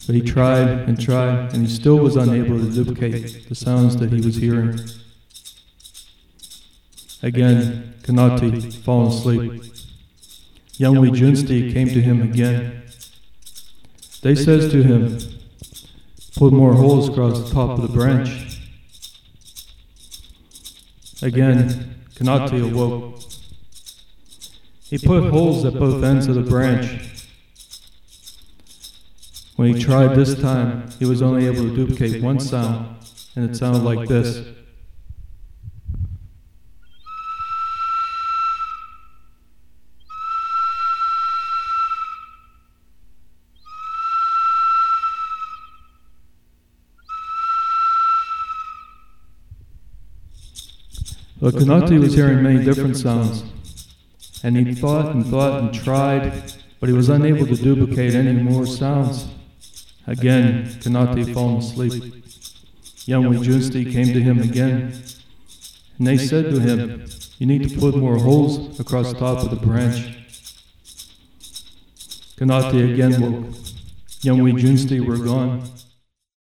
But he tried, and he still was unable to duplicate the sounds that he was hearing. Again, Kanati, fallen asleep. Young Wee Junsti came to him again. They says to him, "Put more holes across the top of the branch." Again, Kanati awoke. He put holes at both ends of the branch. When he tried this time, he was only able to duplicate one sound, and it sounded like this. But Kanati was hearing many different sounds, and he thought and tried, but he was unable to duplicate any more sounds. Again, Kanati fallen asleep. Young Wee Junsti came to him again, and they said to him, "You need to put more holes across the top of the branch." Kanati again woke. Young Wee Junsti were gone.